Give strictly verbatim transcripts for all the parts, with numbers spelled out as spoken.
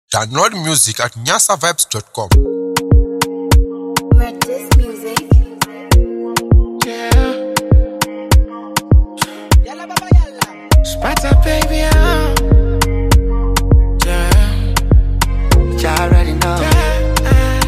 Download music at nyasa vibes dot com. Red Disc Music. Yeah. Yalla baba yalla. Sparta baby, uh. Yeah. You already know. Yeah.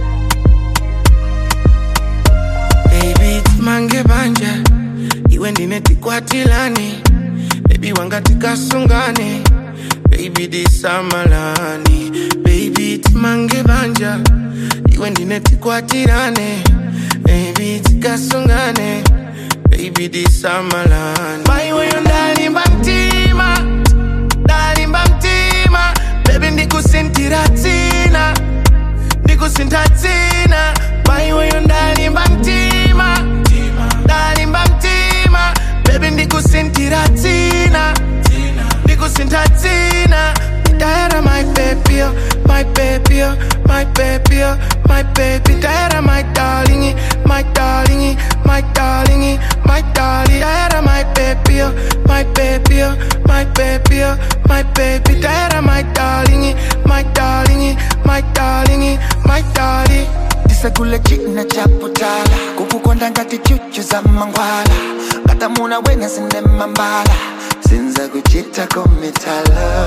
Baby, mange banja. Iwe ndine tikwatilani. Baby wangatika sungani. Baby this amalani. Baby timange banja. Iwe ndine tikwatilani. Baby tikasungane. Baby this amalani. My way on dali mbantima. Dali mbantima. Baby ndikusintiratina. Ndikusintiratina. My way on dali mbantima. Dali mbantima. Baby ndikusintiratina. Ndikusintiratina. Diana, my baby, oh, my baby, oh, my baby, oh, my baby. Diana, my darling, my darling, my darling, my darling. Diana, my baby, oh, my baby, oh, my baby, oh, my baby. Diana, my darling, my darling, my darling, my darling. Disagule china chaputala kukukonda ngati chuchu za mangwala kata muna wena sinde mambala sinza kuchita komitala.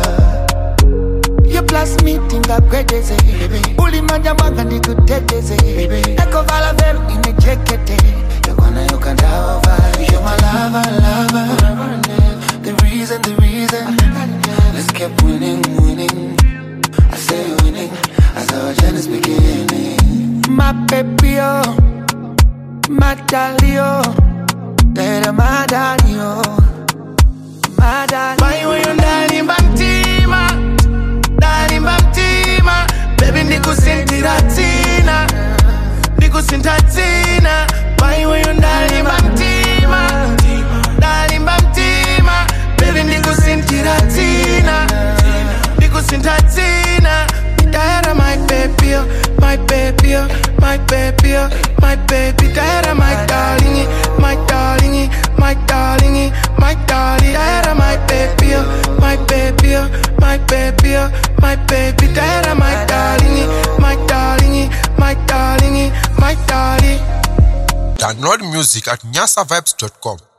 You plus me tinga kwedeze uli manja mwanga ndikuteteze eko vala veru inechekete yokwana yokanda over. You're my lover, lover, the reason, the reason. Let's keep winning, winning. I say winning as our journey's beginning. My baby, oh, my darling, oh, that my darling, oh, my darling. My way on darling bantima, darling bantima. Baby ndikusintiratina, ndikusintiratina. My way on darling bantima, darling bantima. Baby ndikusintiratina, ndikusintiratina. Diana, my baby, oh, my baby, oh, my baby, oh, my baby. Diana, my darling, my darling, my darling, my darling. Diana, my baby, oh, my baby, oh, my baby, oh, my baby. Diana, my darling, my darling, my darling, my darling. Download music at nyasa vibes dot com.